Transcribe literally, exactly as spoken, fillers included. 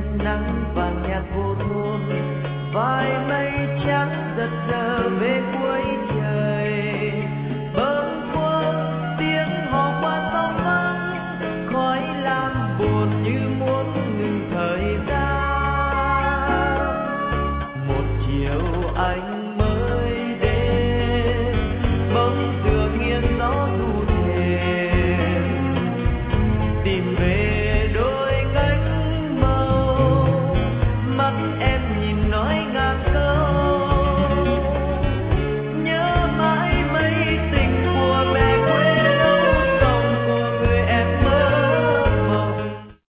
nắng vàng nhạt vô thôn, vài mây trắng giật giờ về cuối trời. Bâng khuâng tiếng hò qua sông vắng, khói lam buồn như muốn ngừng thời gian. Một chiều anh mới đến, bóng dừa nghiêng gió thu thềm, tìm về đôi cánh màu, mắt em nhìn nói ngàn câu.